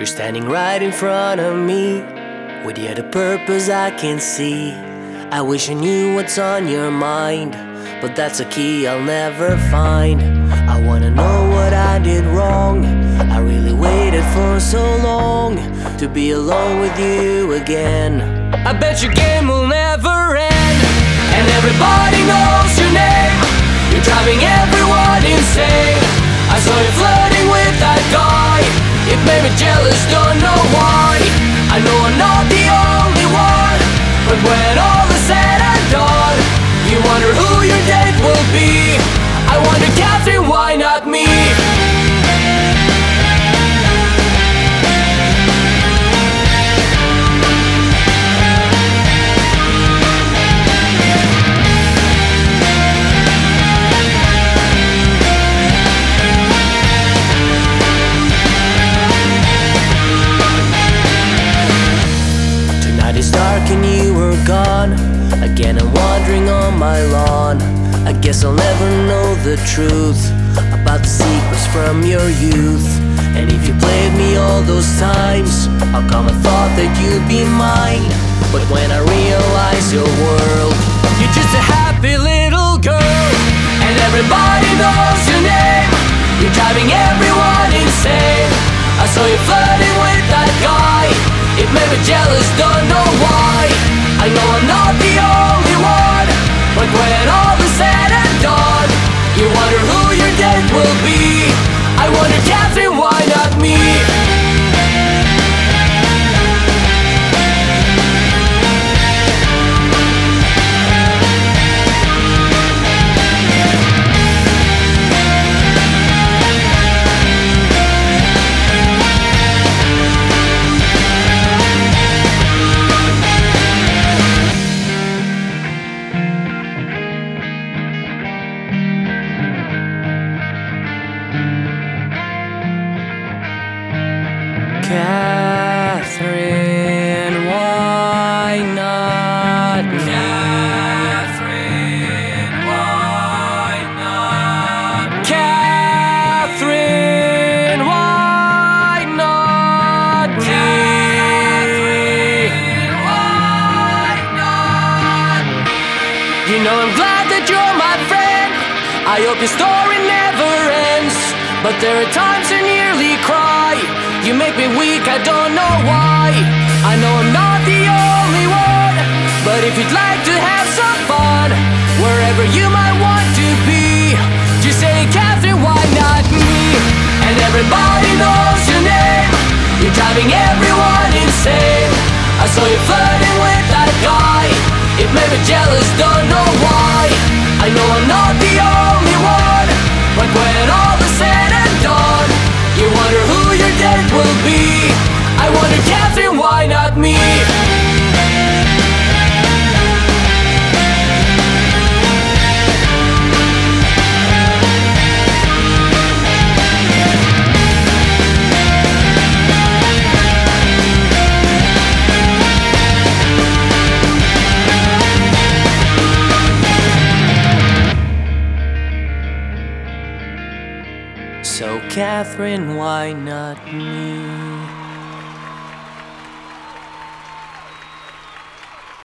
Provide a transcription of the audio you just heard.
You're standing right in front of me, with yet a purpose I can see. I wish I knew what's on your mind, but that's a key I'll never find. I wanna know what I did wrong. I really waited for so long to be alone with you again. I bet your game will never end, and everybody knows your name. You're driving everyone insane. I saw you flirting with that guy. It made me jealous, don't know why. I know I'm not the only one, but when all is said and done, you wonder who your date will be. I wonder, Catherine, why not me? It's dark and you were gone. Again I'm wandering on my lawn. I guess I'll never know the truth about the secrets from your youth. And if you played me all those times, how come I thought that you'd be mine? But when I realize your world, you're just a happy little girl, and everybody knows your name. You're driving everyone insane. I saw you flirting with that guy. It made me jealous, don't know why. I know I'm not the only one, but when all is said and done, you wonder who your date will be. I wonder, Catherine, why not me? Catherine, why not me? Catherine, why not me? Catherine, why not me? Catherine, why not me? You know I'm glad that you're my friend. I hope your story never ends, but there are times I nearly cry. You make me weak, I don't know why. I know I'm not the only one, but if you'd like to have some fun, wherever you might want to be, just say, Catherine, why not me? And everybody knows your name. You're driving everyone insane. I saw you flirting with that guy. It made me jealous, don't know why. I know I'm not the only one, but when all is said and done, you wonder who your date will be. I wonder, Catherine, why not me? So, Catherine, why not me?